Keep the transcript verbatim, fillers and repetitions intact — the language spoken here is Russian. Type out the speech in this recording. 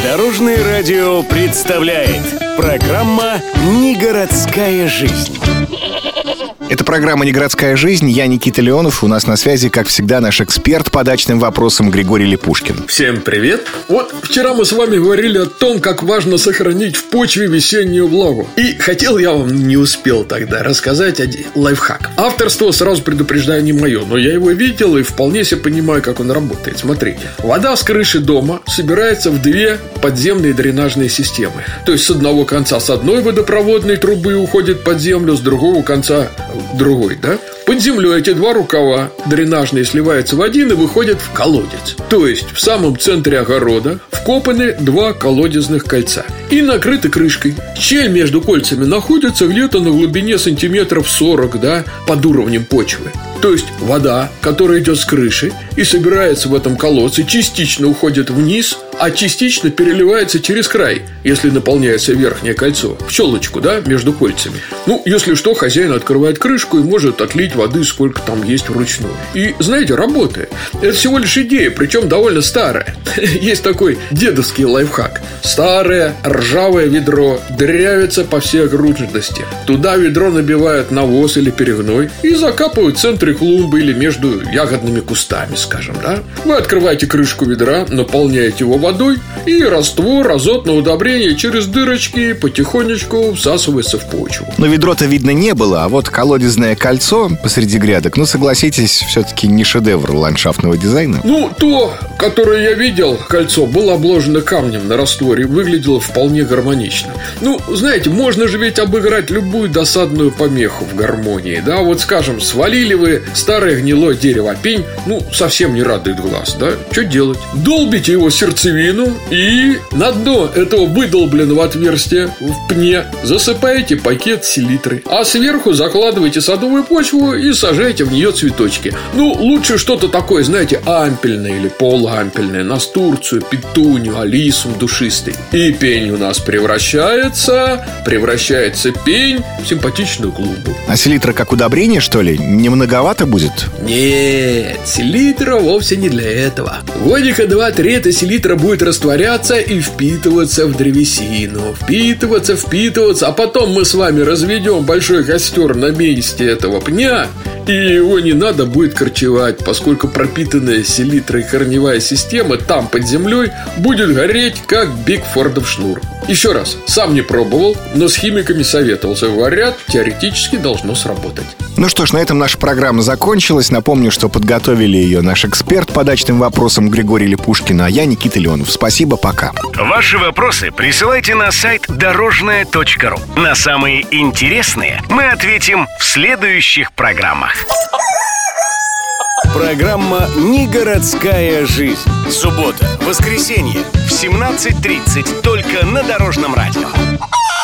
Дорожное радио представляет программа «Негородская жизнь». Это программа «Негородская жизнь». Я Никита Леонов. У нас на связи, как всегда, наш эксперт по дачным вопросам Григорий Липушкин. Всем привет. Вот вчера мы с вами говорили о том, как важно сохранить в почве весеннюю влагу. И хотел я вам, не успел тогда, рассказать один лайфхак. Авторство, сразу предупреждаю, не мое, но я его видел и вполне себе понимаю, как он работает. Смотрите. Вода с крыши дома собирается в две подземные дренажные системы. То есть с одного конца с одной водопроводной трубы уходит под землю, с другого конца другой, да? Под землей эти два рукава дренажные сливаются в один и выходят в колодец. То есть в самом центре огорода вкопаны два колодезных кольца и накрыты крышкой. Щель между кольцами находится где-то на глубине сантиметров сорок, да, под уровнем почвы. То есть вода, которая идет с крыши и собирается в этом колодце, частично уходит вниз, а частично переливается через край, если наполняется верхнее кольцо, в щелочку, да, между кольцами. Ну, если что, хозяин открывает крышку и может отлить воды, сколько там есть вручную. И, знаете, работает. Это всего лишь идея, причем довольно старая. Есть такой дедовский лайфхак. Старое ржавое ведро дырявится по всей окружности. Туда ведро набивают навоз или перегной и закапывают в центре клумбы или между ягодными кустами, скажем, да. Вы открываете крышку ведра, наполняете его водой, и раствор азотного удобрения через дырочки потихонечку всасывается в почву. Но ведро-то видно не было, а вот колодезное кольцо посреди грядок, ну, согласитесь, все-таки не шедевр ландшафтного дизайна. Ну, то, которое я видел, кольцо, было обложено камнем на растворе, выглядело вполне гармонично. Ну, знаете, можно же ведь обыграть любую досадную помеху в гармонии, да. Вот, скажем, свалили вы старое гнилое дерево, пень, ну, совсем не радует глаз, да. Что делать? Долбите его сердцевину и на дно этого выдолбленного отверстия в пне засыпаете пакет селитры, а сверху закладываете садовую почву и сажаете в нее цветочки. Ну, лучше что-то такое, знаете, ампельное или полуампельное, настурцию, петунью, алисум душистый. И пень у нас превращается, превращается пень в симпатичную клумбу. А селитра как удобрение, что ли? Не многовато будет? Нет, селитра вовсе не для этого. Годика два-три эта селитра будет растворяться и впитываться в древесину. Впитываться, впитываться. А потом мы с вами разведем большой костер на месте этого пня, и его не надо будет корчевать, поскольку пропитанная селитрой корневая система там под землей будет гореть, как Бигфордов шнур. Еще раз, сам не пробовал, но с химиками советовался. Говорят, теоретически должно сработать. Ну что ж, на этом наша программа закончилась. Напомню, что подготовили ее наш эксперт по дачным вопросам Григорий Липушкин, а я Никита Леонов. Спасибо, пока. Ваши вопросы присылайте на сайт дорожное точка ру. На самые интересные мы ответим в следующих программах. Программа «Негородская жизнь». Суббота, воскресенье в семнадцать тридцать только на Дорожном радио.